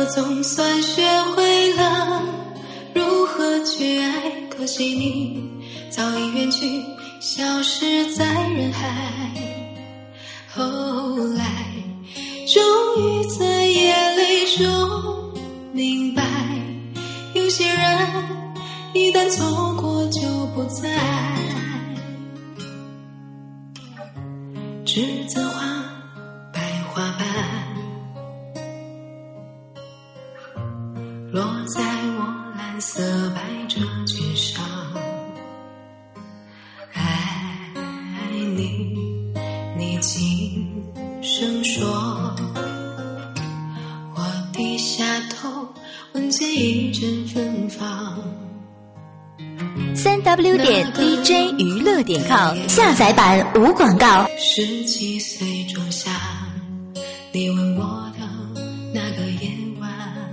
总算学会了如何去爱，可惜你早已远去，消失在人海。后来终于在眼泪中明白，有些人一旦错过就不再。栀子花白花瓣落在我蓝色百褶裙上，爱你，你轻声说，我低下头闻见一阵芬芳。 3w.dj 娱乐.com 下载版无广告。 17岁仲夏，你吻我的那个夜晚，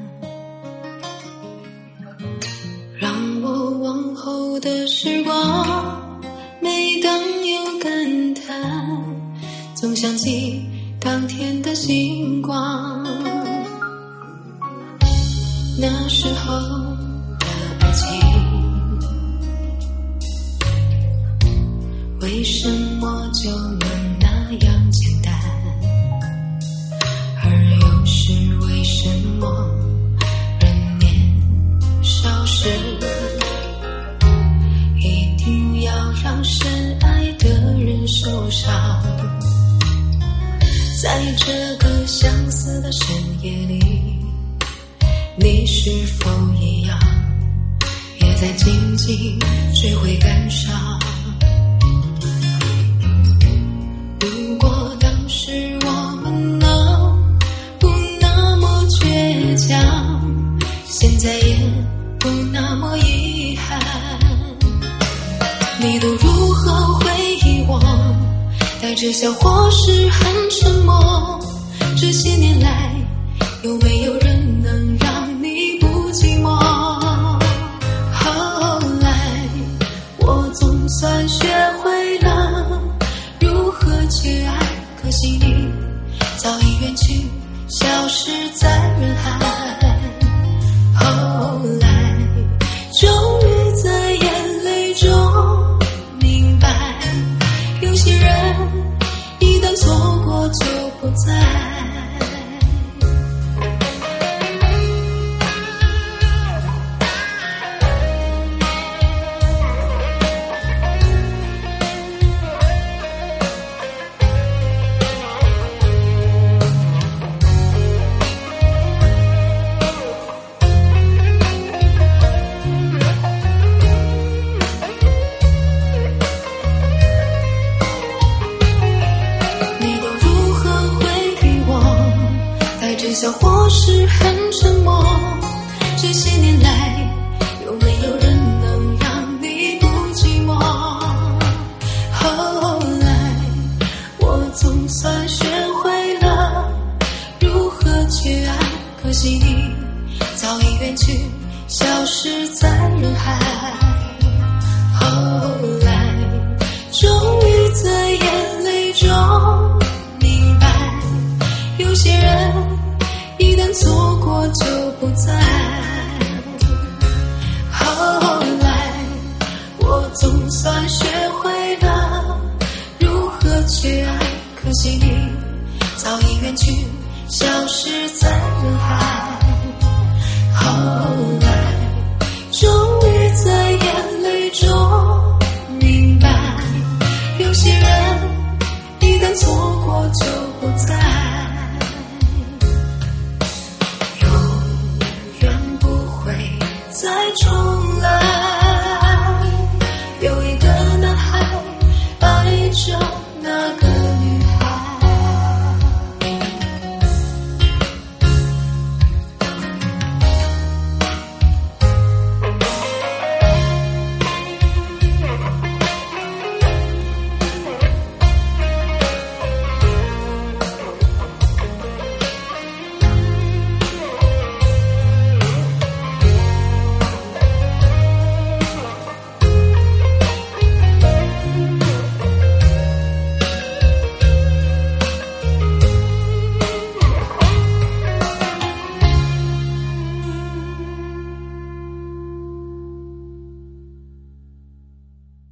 让我往后的时光每当有感叹，总想起当天的星光。那时候的爱情为什么就能那样简单，而又是为什么人年少时一定要让深爱的人受伤。在这个相似的深夜里，你是否一样也在静静追悔感伤？如果当时我们能不那么倔强，现在也不那么遗憾。你都如何回忆我？带着笑或是很沉默。这些年来，有没有人能让你不寂寞？后来，我总算学会了如何去爱，可惜你早已远去，消失在人海。后来，终于在眼泪中明白，有些人一旦错过就不再。笑或是很沉默，这些年来，有没有人能让你不寂寞？后来，我总算学会了如何去爱，可惜你早已远去，消失在人海。后来，终于在眼泪中明白，有些人一旦错过就不再。后来，我总算学会了如何去爱，可惜你早已远去，消失在人海。后来，终于在眼泪中明白，有些人一旦错过就不再。再重